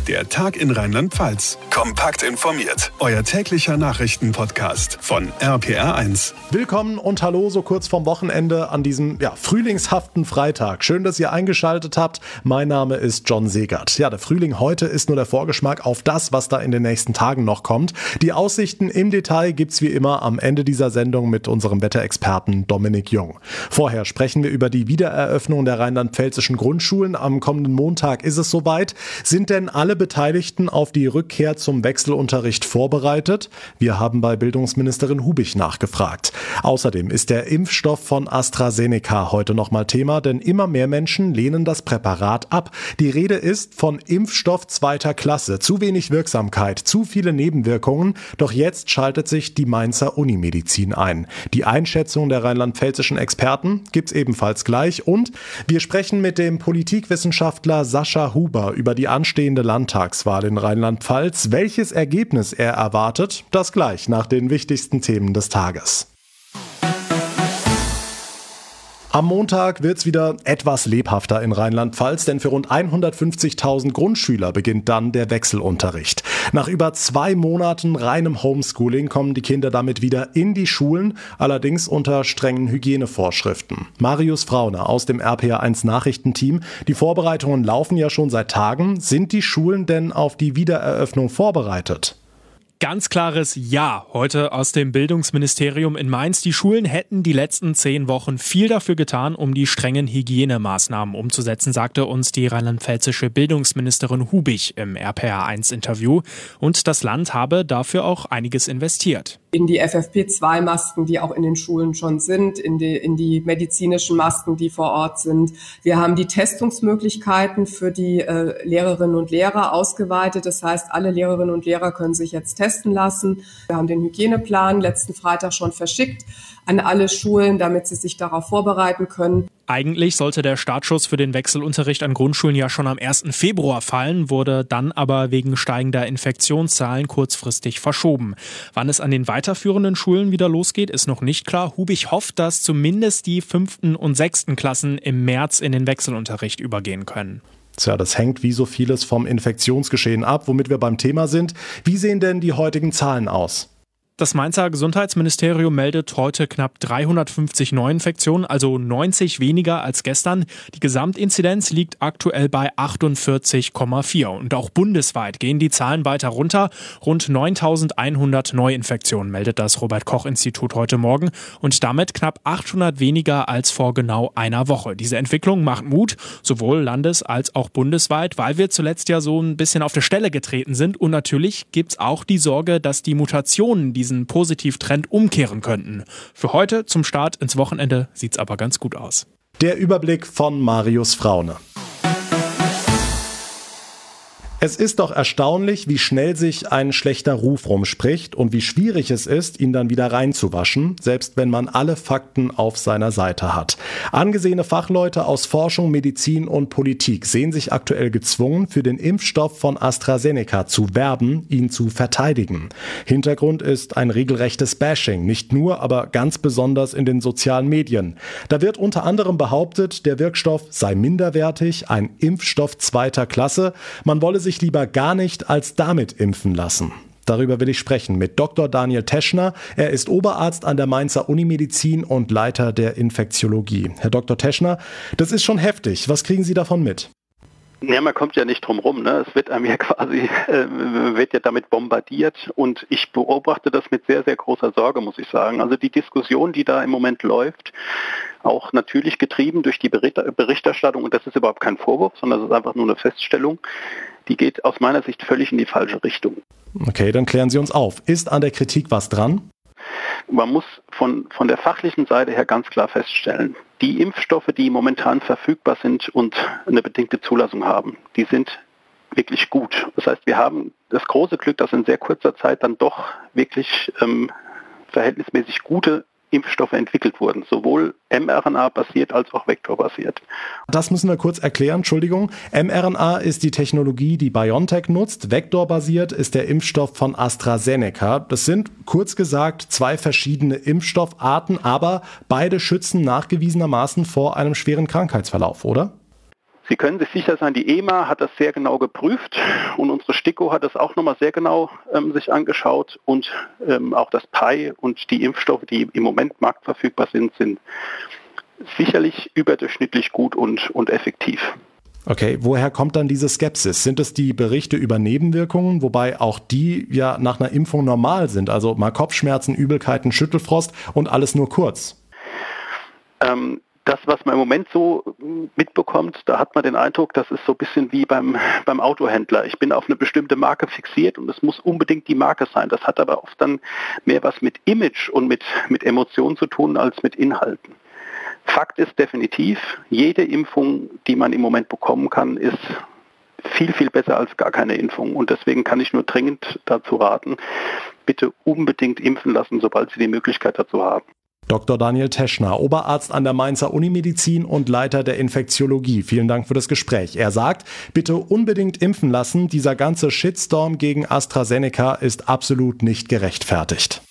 Der Tag in Rheinland-Pfalz. Kompakt informiert. Euer täglicher Nachrichtenpodcast von RPR1. Willkommen und hallo so kurz vorm Wochenende an diesem frühlingshaften Freitag. Schön, dass ihr eingeschaltet habt. Mein Name ist John Segert. Ja, der Frühling heute ist nur der Vorgeschmack auf das, was da in den nächsten Tagen noch kommt. Die Aussichten im Detail gibt's wie immer am Ende dieser Sendung mit unserem Wetterexperten Dominik Jung. Vorher sprechen wir über die Wiedereröffnung der rheinland-pfälzischen Grundschulen. Am kommenden Montag ist es soweit. Sind denn alle Beteiligten auf die Rückkehr zum Wechselunterricht vorbereitet? Wir haben bei Bildungsministerin Hubich nachgefragt. Außerdem ist der Impfstoff von AstraZeneca heute nochmal Thema, denn immer mehr Menschen lehnen das Präparat ab. Die Rede ist von Impfstoff zweiter Klasse. Zu wenig Wirksamkeit, zu viele Nebenwirkungen. Doch jetzt schaltet sich die Mainzer Unimedizin ein. Die Einschätzung der rheinland-pfälzischen Experten gibt's ebenfalls gleich. Und wir sprechen mit dem Politikwissenschaftler Sascha Huber über die anstehende Landtagswahl in Rheinland-Pfalz. Welches Ergebnis er erwartet, das gleich nach den wichtigsten Themen des Tages. Am Montag wird's wieder etwas lebhafter in Rheinland-Pfalz, denn für rund 150.000 Grundschüler beginnt dann der Wechselunterricht. Nach über 2 Monaten reinem Homeschooling kommen die Kinder damit wieder in die Schulen, allerdings unter strengen Hygienevorschriften. Marius Frauner aus dem RPR1 Nachrichtenteam. Die Vorbereitungen laufen ja schon seit Tagen. Sind die Schulen denn auf die Wiedereröffnung vorbereitet? Ganz klares Ja heute aus dem Bildungsministerium in Mainz. Die Schulen hätten die letzten 10 Wochen viel dafür getan, um die strengen Hygienemaßnahmen umzusetzen, sagte uns die rheinland-pfälzische Bildungsministerin Hubich im RPR1-Interview. Und das Land habe dafür auch einiges investiert. In die FFP2-Masken, die auch in den Schulen schon sind, in die medizinischen Masken, die vor Ort sind. Wir haben die Testungsmöglichkeiten für die Lehrerinnen und Lehrer ausgeweitet. Das heißt, alle Lehrerinnen und Lehrer können sich jetzt testen lassen. Wir haben den Hygieneplan letzten Freitag schon verschickt an alle Schulen, damit sie sich darauf vorbereiten können. Eigentlich sollte der Startschuss für den Wechselunterricht an Grundschulen ja schon am 1. Februar fallen, wurde dann aber wegen steigender Infektionszahlen kurzfristig verschoben. Wann es an den weiterführenden Schulen wieder losgeht, ist noch nicht klar. Hubich hofft, dass zumindest die 5. und 6. Klassen im März in den Wechselunterricht übergehen können. Tja, das hängt wie so vieles vom Infektionsgeschehen ab, womit wir beim Thema sind. Wie sehen denn die heutigen Zahlen aus? Das Mainzer Gesundheitsministerium meldet heute knapp 350 Neuinfektionen, also 90 weniger als gestern. Die Gesamtinzidenz liegt aktuell bei 48,4. Und auch bundesweit gehen die Zahlen weiter runter. Rund 9.100 Neuinfektionen meldet das Robert-Koch-Institut heute Morgen und damit knapp 800 weniger als vor genau einer Woche. Diese Entwicklung macht Mut, sowohl landes- als auch bundesweit, weil wir zuletzt ja so ein bisschen auf der Stelle getreten sind. Und natürlich gibt es auch die Sorge, dass die Mutationen diesen Positivtrend umkehren könnten. Für heute zum Start ins Wochenende sieht's aber ganz gut aus. Der Überblick von Marius Fraune. Es ist doch erstaunlich, wie schnell sich ein schlechter Ruf rumspricht und wie schwierig es ist, ihn dann wieder reinzuwaschen, selbst wenn man alle Fakten auf seiner Seite hat. Angesehene Fachleute aus Forschung, Medizin und Politik sehen sich aktuell gezwungen, für den Impfstoff von AstraZeneca zu werben, ihn zu verteidigen. Hintergrund ist ein regelrechtes Bashing, nicht nur, aber ganz besonders in den sozialen Medien. Da wird unter anderem behauptet, der Wirkstoff sei minderwertig, ein Impfstoff zweiter Klasse, man wolle sich lieber gar nicht als damit impfen lassen. Darüber will ich sprechen mit Dr. Daniel Teschner. Er ist Oberarzt an der Mainzer Unimedizin und Leiter der Infektiologie. Herr Dr. Teschner, das ist schon heftig. Was kriegen Sie davon mit? Ja, man kommt ja nicht drum rum, ne? Es wird einem ja quasi, wird ja damit bombardiert und ich beobachte das mit sehr, sehr großer Sorge, muss ich sagen. Also die Diskussion, die da im Moment läuft, auch natürlich getrieben durch die Berichterstattung, und das ist überhaupt kein Vorwurf, sondern das ist einfach nur eine Feststellung, die geht aus meiner Sicht völlig in die falsche Richtung. Okay, dann klären Sie uns auf. Ist an der Kritik was dran? Man muss von der fachlichen Seite her ganz klar feststellen, die Impfstoffe, die momentan verfügbar sind und eine bedingte Zulassung haben, die sind wirklich gut. Das heißt, wir haben das große Glück, dass in sehr kurzer Zeit dann doch wirklich verhältnismäßig gute Impfstoffe entwickelt wurden, sowohl mRNA-basiert als auch vektorbasiert. Das müssen wir kurz erklären, Entschuldigung. mRNA ist die Technologie, die BioNTech nutzt. Vektorbasiert ist der Impfstoff von AstraZeneca. Das sind, kurz gesagt, 2 verschiedene Impfstoffarten, aber beide schützen nachgewiesenermaßen vor einem schweren Krankheitsverlauf, oder? Sie können sich sicher sein, die EMA hat das sehr genau geprüft und unsere STIKO hat das auch nochmal sehr genau sich angeschaut und auch das PI und die Impfstoffe, die im Moment marktverfügbar sind sicherlich überdurchschnittlich gut und effektiv. Okay, woher kommt dann diese Skepsis? Sind es die Berichte über Nebenwirkungen, wobei auch die ja nach einer Impfung normal sind? Also mal Kopfschmerzen, Übelkeiten, Schüttelfrost und alles nur kurz? Das, was man im Moment so mitbekommt, da hat man den Eindruck, das ist so ein bisschen wie beim Autohändler. Ich bin auf eine bestimmte Marke fixiert und es muss unbedingt die Marke sein. Das hat aber oft dann mehr was mit Image und mit Emotionen zu tun als mit Inhalten. Fakt ist definitiv, jede Impfung, die man im Moment bekommen kann, ist viel, viel besser als gar keine Impfung. Und deswegen kann ich nur dringend dazu raten, bitte unbedingt impfen lassen, sobald Sie die Möglichkeit dazu haben. Dr. Daniel Teschner, Oberarzt an der Mainzer Unimedizin und Leiter der Infektiologie. Vielen Dank für das Gespräch. Er sagt, bitte unbedingt impfen lassen. Dieser ganze Shitstorm gegen AstraZeneca ist absolut nicht gerechtfertigt.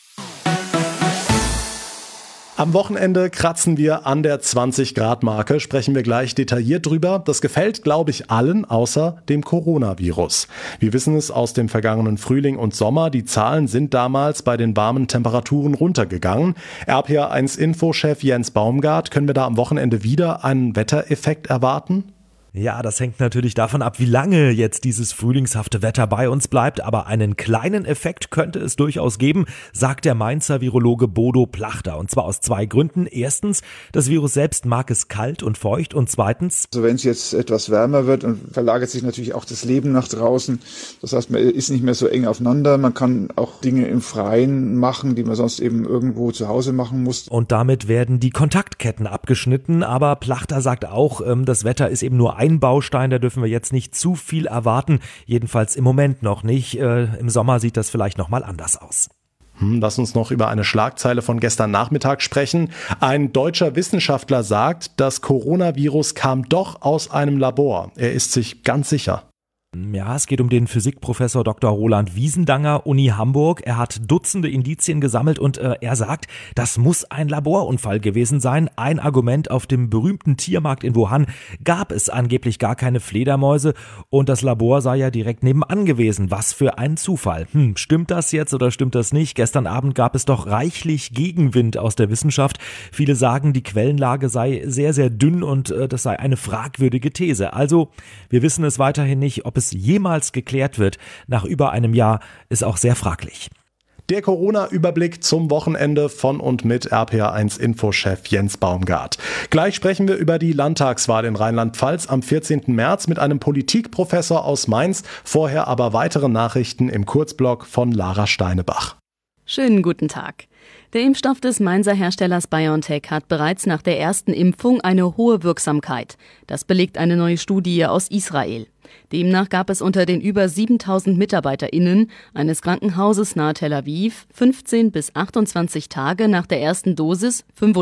Am Wochenende kratzen wir an der 20-Grad-Marke, sprechen wir gleich detailliert drüber. Das gefällt, glaube ich, allen außer dem Coronavirus. Wir wissen es aus dem vergangenen Frühling und Sommer. Die Zahlen sind damals bei den warmen Temperaturen runtergegangen. RPA1-Info-Chef Jens Baumgart, können wir da am Wochenende wieder einen Wettereffekt erwarten? Ja, das hängt natürlich davon ab, wie lange jetzt dieses frühlingshafte Wetter bei uns bleibt, aber einen kleinen Effekt könnte es durchaus geben, sagt der Mainzer Virologe Bodo Plachter, und zwar aus zwei Gründen. Erstens, das Virus selbst mag es kalt und feucht, und zweitens, also wenn es jetzt etwas wärmer wird, und verlagert sich natürlich auch das Leben nach draußen, das heißt, man ist nicht mehr so eng aufeinander, man kann auch Dinge im Freien machen, die man sonst eben irgendwo zu Hause machen muss. Und damit werden die Kontaktketten abgeschnitten, aber Plachter sagt auch, das Wetter ist eben nur ein Baustein, da dürfen wir jetzt nicht zu viel erwarten, jedenfalls im Moment noch nicht. Im Sommer sieht das vielleicht nochmal anders aus. Lass uns noch über eine Schlagzeile von gestern Nachmittag sprechen. Ein deutscher Wissenschaftler sagt, das Coronavirus kam doch aus einem Labor. Er ist sich ganz sicher. Ja, es geht um den Physikprofessor Dr. Roland Wiesendanger, Uni Hamburg. Er hat Dutzende Indizien gesammelt und er sagt, das muss ein Laborunfall gewesen sein. Ein Argument: auf dem berühmten Tiermarkt in Wuhan gab es angeblich gar keine Fledermäuse und das Labor sei ja direkt nebenan gewesen. Was für ein Zufall. Stimmt das jetzt oder stimmt das nicht? Gestern Abend gab es doch reichlich Gegenwind aus der Wissenschaft. Viele sagen, die Quellenlage sei sehr, sehr dünn und das sei eine fragwürdige These. Also, wir wissen es weiterhin nicht, ob es jemals geklärt wird. Nach über einem Jahr ist auch sehr fraglich. Der Corona-Überblick zum Wochenende von und mit RPA1-Info-Chef Jens Baumgart. Gleich sprechen wir über die Landtagswahl in Rheinland-Pfalz am 14. März mit einem Politikprofessor aus Mainz. Vorher aber weitere Nachrichten im Kurzblock von Lara Steinebach. Schönen guten Tag. Der Impfstoff des Mainzer Herstellers BioNTech hat bereits nach der ersten Impfung eine hohe Wirksamkeit. Das belegt eine neue Studie aus Israel. Demnach gab es unter den über 7.000 MitarbeiterInnen eines Krankenhauses nahe Tel Aviv 15 bis 28 Tage nach der ersten Dosis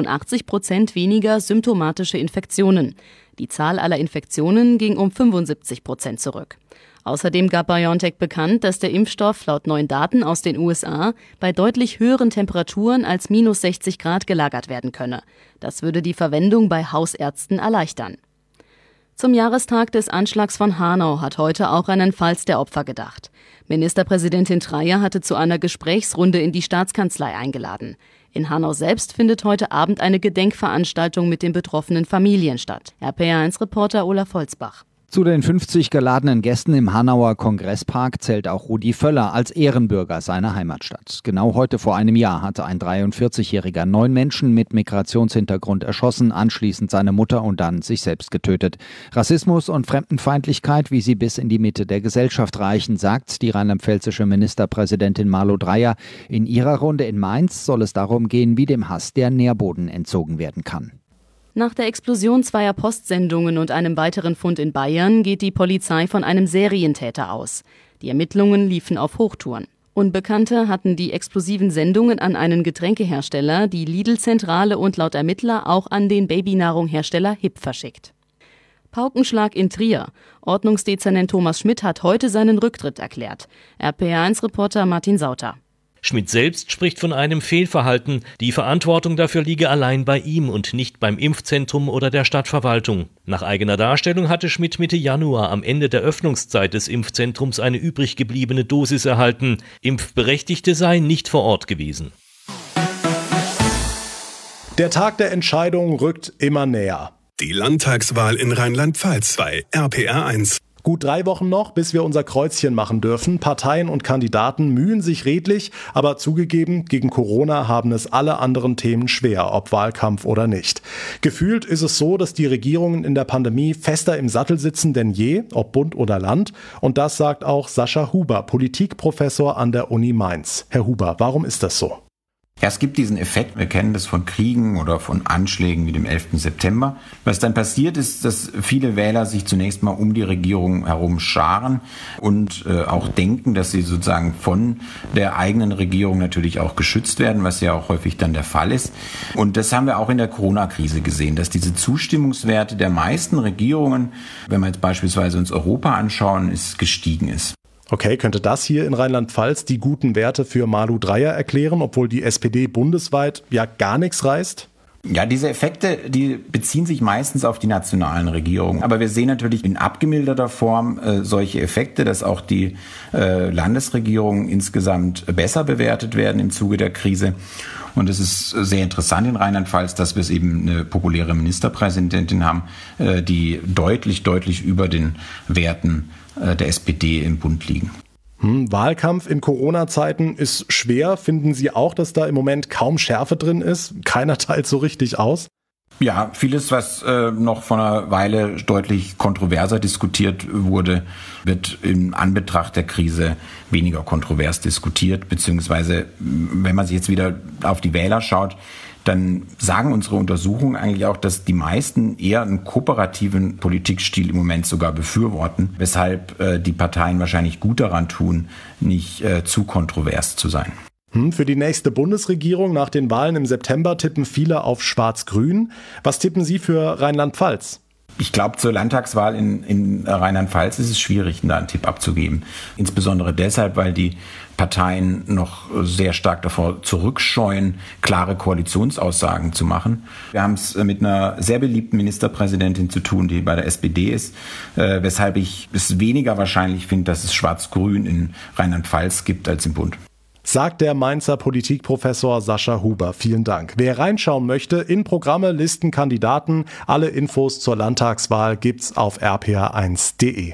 85% weniger symptomatische Infektionen. Die Zahl aller Infektionen ging um 75% zurück. Außerdem gab BioNTech bekannt, dass der Impfstoff laut neuen Daten aus den USA bei deutlich höheren Temperaturen als minus 60 Grad gelagert werden könne. Das würde die Verwendung bei Hausärzten erleichtern. Zum Jahrestag des Anschlags von Hanau hat heute auch an ein Pfalz der Opfer gedacht. Ministerpräsidentin Treyer hatte zu einer Gesprächsrunde in die Staatskanzlei eingeladen. In Hanau selbst findet heute Abend eine Gedenkveranstaltung mit den betroffenen Familien statt. RPA1-Reporter Olaf Holzbach. Zu den 50 geladenen Gästen im Hanauer Kongresspark zählt auch Rudi Völler als Ehrenbürger seiner Heimatstadt. Genau heute vor einem Jahr hatte ein 43-Jähriger 9 Menschen mit Migrationshintergrund erschossen, anschließend seine Mutter und dann sich selbst getötet. Rassismus und Fremdenfeindlichkeit, wie sie bis in die Mitte der Gesellschaft reichen, sagt die rheinland-pfälzische Ministerpräsidentin Malu Dreyer. In ihrer Runde in Mainz soll es darum gehen, wie dem Hass der Nährboden entzogen werden kann. Nach der Explosion zweier Postsendungen und einem weiteren Fund in Bayern geht die Polizei von einem Serientäter aus. Die Ermittlungen liefen auf Hochtouren. Unbekannte hatten die explosiven Sendungen an einen Getränkehersteller, die Lidl-Zentrale und laut Ermittler auch an den Babynahrunghersteller HIP verschickt. Paukenschlag in Trier. Ordnungsdezernent Thomas Schmidt hat heute seinen Rücktritt erklärt. RPA1-Reporter Martin Sauter. Schmidt selbst spricht von einem Fehlverhalten. Die Verantwortung dafür liege allein bei ihm und nicht beim Impfzentrum oder der Stadtverwaltung. Nach eigener Darstellung hatte Schmidt Mitte Januar am Ende der Öffnungszeit des Impfzentrums eine übrig gebliebene Dosis erhalten. Impfberechtigte seien nicht vor Ort gewesen. Der Tag der Entscheidung rückt immer näher. Die Landtagswahl in Rheinland-Pfalz bei RPR1. Gut 3 Wochen noch, bis wir unser Kreuzchen machen dürfen. Parteien und Kandidaten mühen sich redlich, aber zugegeben, gegen Corona haben es alle anderen Themen schwer, ob Wahlkampf oder nicht. Gefühlt ist es so, dass die Regierungen in der Pandemie fester im Sattel sitzen denn je, ob Bund oder Land. Und das sagt auch Sascha Huber, Politikprofessor an der Uni Mainz. Herr Huber, warum ist das so? Ja, es gibt diesen Effekt, wir kennen das von Kriegen oder von Anschlägen wie dem 11. September. Was dann passiert ist, dass viele Wähler sich zunächst mal um die Regierung herum scharen und auch denken, dass sie sozusagen von der eigenen Regierung natürlich auch geschützt werden, was ja auch häufig dann der Fall ist. Und das haben wir auch in der Corona-Krise gesehen, dass diese Zustimmungswerte der meisten Regierungen, wenn wir jetzt beispielsweise uns Europa anschauen, gestiegen ist. Okay, könnte das hier in Rheinland-Pfalz die guten Werte für Malu Dreyer erklären, obwohl die SPD bundesweit ja gar nichts reißt? Ja, diese Effekte, die beziehen sich meistens auf die nationalen Regierungen. Aber wir sehen natürlich in abgemilderter Form solche Effekte, dass auch die Landesregierungen insgesamt besser bewertet werden im Zuge der Krise. Und es ist sehr interessant in Rheinland-Pfalz, dass wir es eben eine populäre Ministerpräsidentin haben, die deutlich über den Werten der SPD im Bund liegen. Wahlkampf in Corona-Zeiten ist schwer. Finden Sie auch, dass da im Moment kaum Schärfe drin ist? Keiner teilt so richtig aus? Ja, vieles, was noch vor einer Weile deutlich kontroverser diskutiert wurde, wird in Anbetracht der Krise weniger kontrovers diskutiert. Beziehungsweise, wenn man sich jetzt wieder auf die Wähler schaut, dann sagen unsere Untersuchungen eigentlich auch, dass die meisten eher einen kooperativen Politikstil im Moment sogar befürworten, weshalb die Parteien wahrscheinlich gut daran tun, nicht zu kontrovers zu sein. Für die nächste Bundesregierung nach den Wahlen im September tippen viele auf Schwarz-Grün. Was tippen Sie für Rheinland-Pfalz? Ich glaube, zur Landtagswahl in Rheinland-Pfalz ist es schwierig, da einen Tipp abzugeben. Insbesondere deshalb, weil die Parteien noch sehr stark davor zurückscheuen, klare Koalitionsaussagen zu machen. Wir haben es mit einer sehr beliebten Ministerpräsidentin zu tun, die bei der SPD ist, weshalb ich es weniger wahrscheinlich finde, dass es Schwarz-Grün in Rheinland-Pfalz gibt als im Bund. Sagt der Mainzer Politikprofessor Sascha Huber. Vielen Dank. Wer reinschauen möchte in Programme, Listen, Kandidaten, alle Infos zur Landtagswahl gibt's auf rpa1.de.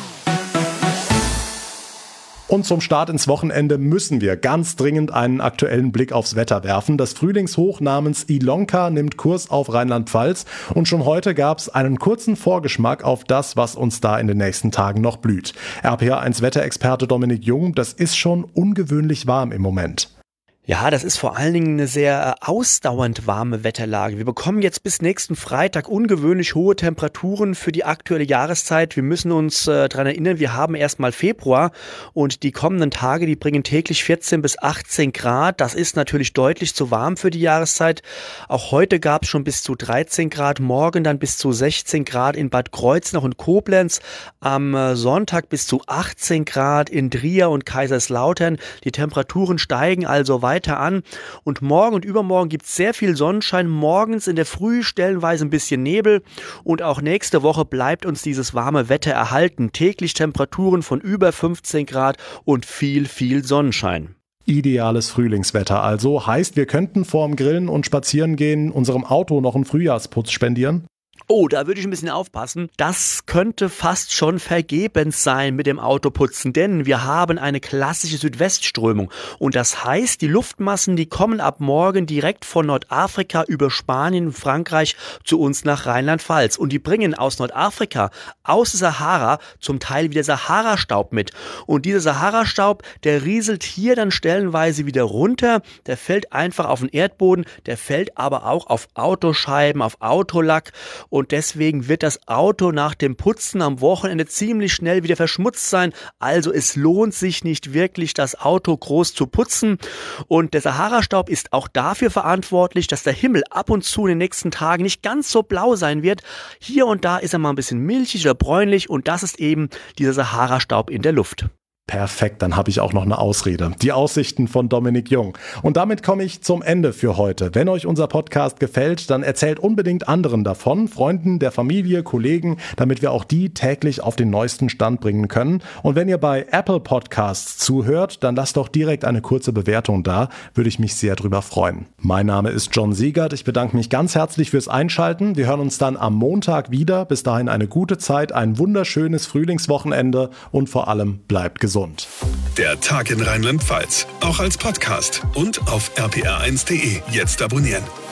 Und zum Start ins Wochenende müssen wir ganz dringend einen aktuellen Blick aufs Wetter werfen. Das Frühlingshoch namens Ilonka nimmt Kurs auf Rheinland-Pfalz und schon heute gab es einen kurzen Vorgeschmack auf das, was uns da in den nächsten Tagen noch blüht. RPA1 Wetterexperte Dominik Jung, das ist schon ungewöhnlich warm im Moment. Ja, das ist vor allen Dingen eine sehr ausdauernd warme Wetterlage. Wir bekommen jetzt bis nächsten Freitag ungewöhnlich hohe Temperaturen für die aktuelle Jahreszeit. Wir müssen uns daran erinnern, wir haben erstmal Februar und die kommenden Tage, die bringen täglich 14 bis 18 Grad. Das ist natürlich deutlich zu warm für die Jahreszeit. Auch heute gab es schon bis zu 13 Grad, morgen dann bis zu 16 Grad in Bad Kreuznach und Koblenz. Am Sonntag bis zu 18 Grad in Trier und Kaiserslautern. Die Temperaturen steigen also weiter an und morgen und übermorgen gibt es sehr viel Sonnenschein, morgens in der Früh stellenweise ein bisschen Nebel und auch nächste Woche bleibt uns dieses warme Wetter erhalten. Täglich Temperaturen von über 15 Grad und viel Sonnenschein. Ideales Frühlingswetter also, heißt wir könnten vorm Grillen und Spazierengehen unserem Auto noch einen Frühjahrsputz spendieren? Oh, da würde ich ein bisschen aufpassen. Das könnte fast schon vergebens sein mit dem Autoputzen, denn wir haben eine klassische Südwestströmung. Und das heißt, die Luftmassen, die kommen ab morgen direkt von Nordafrika über Spanien und Frankreich zu uns nach Rheinland-Pfalz. Und die bringen aus Nordafrika, aus der Sahara, zum Teil wieder Sahara-Staub mit. Und dieser Sahara-Staub, der rieselt hier dann stellenweise wieder runter. Der fällt einfach auf den Erdboden, der fällt aber auch auf Autoscheiben, auf Autolack. Und deswegen wird das Auto nach dem Putzen am Wochenende ziemlich schnell wieder verschmutzt sein. Also es lohnt sich nicht wirklich, das Auto groß zu putzen. Und der Sahara-Staub ist auch dafür verantwortlich, dass der Himmel ab und zu in den nächsten Tagen nicht ganz so blau sein wird. Hier und da ist er mal ein bisschen milchig oder bräunlich und das ist eben dieser Sahara-Staub in der Luft. Perfekt, dann habe ich auch noch eine Ausrede. Die Aussichten von Dominik Jung. Und damit komme ich zum Ende für heute. Wenn euch unser Podcast gefällt, dann erzählt unbedingt anderen davon, Freunden, der Familie, Kollegen, damit wir auch die täglich auf den neuesten Stand bringen können. Und wenn ihr bei Apple Podcasts zuhört, dann lasst doch direkt eine kurze Bewertung da. Würde ich mich sehr drüber freuen. Mein Name ist John Segert. Ich bedanke mich ganz herzlich fürs Einschalten. Wir hören uns dann am Montag wieder. Bis dahin eine gute Zeit, ein wunderschönes Frühlingswochenende und vor allem bleibt gesund. Der Tag in Rheinland-Pfalz, auch als Podcast und auf rpr1.de. Jetzt abonnieren.